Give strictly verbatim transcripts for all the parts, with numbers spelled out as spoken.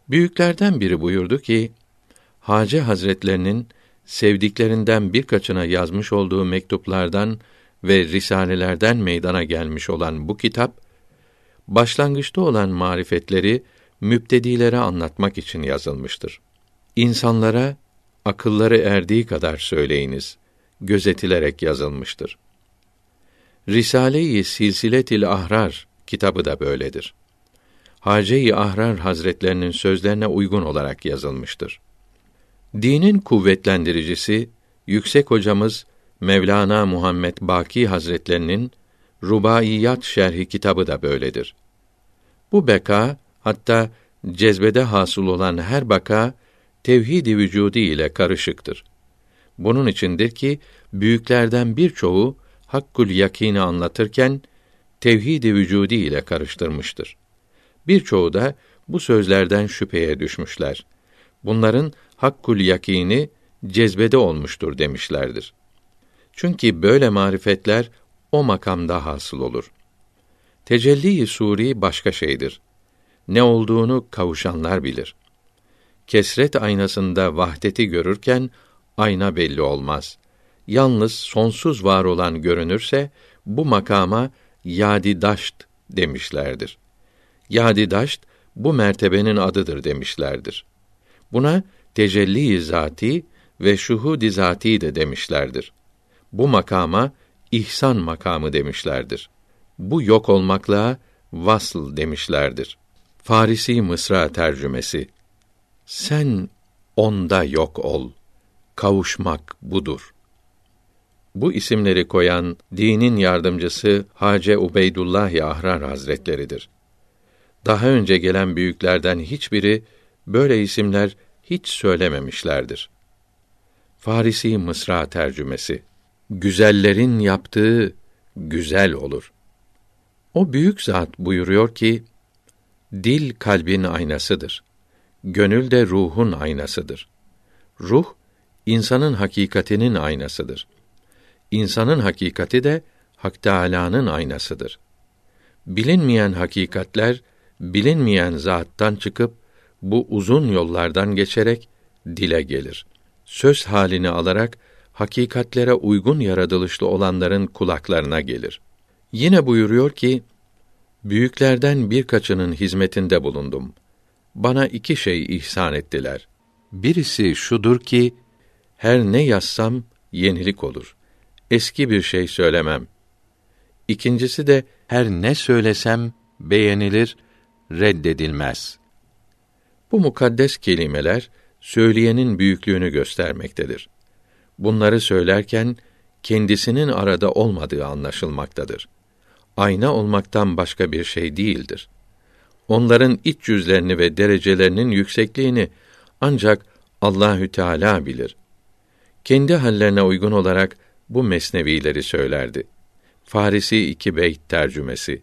Büyüklerden biri buyurdu ki, Hacı Hazretlerinin sevdiklerinden birkaçına yazmış olduğu mektuplardan ve risalelerden meydana gelmiş olan bu kitap, başlangıçta olan marifetleri müptedilere anlatmak için yazılmıştır. İnsanlara akılları erdiği kadar söyleyiniz, gözetilerek yazılmıştır. Risale-i Silsiletil Ahrar kitabı da böyledir. Hâce-i Ahrar Hazretlerinin sözlerine uygun olarak yazılmıştır. Dinin kuvvetlendiricisi, yüksek hocamız Mevlana Muhammed Baki Hazretlerinin Rubaiyat Şerhi kitabı da böyledir. Bu beka, hatta cezbede hasıl olan her baka, tevhid-i vücudi ile karışıktır. Bunun içindir ki, büyüklerden birçoğu, hakkul yakîni anlatırken, tevhid-i vücudi ile karıştırmıştır. Birçoğu da bu sözlerden şüpheye düşmüşler. Bunların hakkul yakîni cezbede olmuştur demişlerdir. Çünkü böyle marifetler o makamda hasıl olur. Tecelli-i suri başka şeydir. Ne olduğunu kavuşanlar bilir. Kesret aynasında vahdeti görürken ayna belli olmaz. Yalnız sonsuz var olan görünürse bu makama yâdi-daşt demişlerdir. Yâdi-daşt bu mertebenin adıdır demişlerdir. Buna tecelli-i zâti ve şuhud-i zâti de demişlerdir. Bu makama ihsan makamı demişlerdir. Bu yok olmakla vasıl demişlerdir. Farisi Mısra tercümesi. Sen onda yok ol. Kavuşmak budur. Bu isimleri koyan dinin yardımcısı Hâce Ubeydullah Ahrar Hazretleridir. Daha önce gelen büyüklerden hiçbiri böyle isimler hiç söylememişlerdir. Farisi Mısra tercümesi. Güzellerin yaptığı güzel olur. O büyük zat buyuruyor ki, dil kalbin aynasıdır. Gönül de ruhun aynasıdır. Ruh, insanın hakikatinin aynasıdır. İnsanın hakikati de Hak Teâlâ'nın aynasıdır. Bilinmeyen hakikatler, bilinmeyen zattan çıkıp, bu uzun yollardan geçerek dile gelir. Söz halini alarak, hakikatlere uygun yaratılışlı olanların kulaklarına gelir. Yine buyuruyor ki, büyüklerden birkaçının hizmetinde bulundum. Bana iki şey ihsan ettiler. Birisi şudur ki, her ne yazsam yenilik olur. Eski bir şey söylemem. İkincisi de, her ne söylesem beğenilir, reddedilmez. Bu mukaddes kelimeler, söyleyenin büyüklüğünü göstermektedir. Bunları söylerken, kendisinin arada olmadığı anlaşılmaktadır. Ayna olmaktan başka bir şey değildir. Onların iç yüzlerini ve derecelerinin yüksekliğini ancak Allahü Teala bilir. Kendi hallerine uygun olarak bu mesnevileri söylerdi. Farisi iki beyt tercümesi.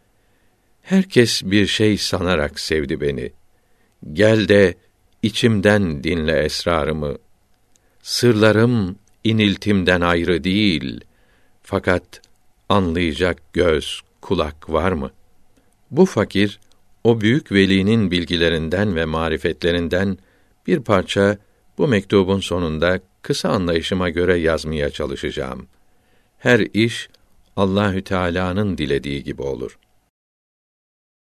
Herkes bir şey sanarak sevdi beni. Gel de içimden dinle esrarımı. Sırlarım iniltimden ayrı değil. Fakat anlayacak göz, kulak var mı? Bu fakir, o büyük velinin bilgilerinden ve marifetlerinden bir parça bu mektubun sonunda kısa anlayışıma göre yazmaya çalışacağım. Her iş Allahü Teala'nın dilediği gibi olur.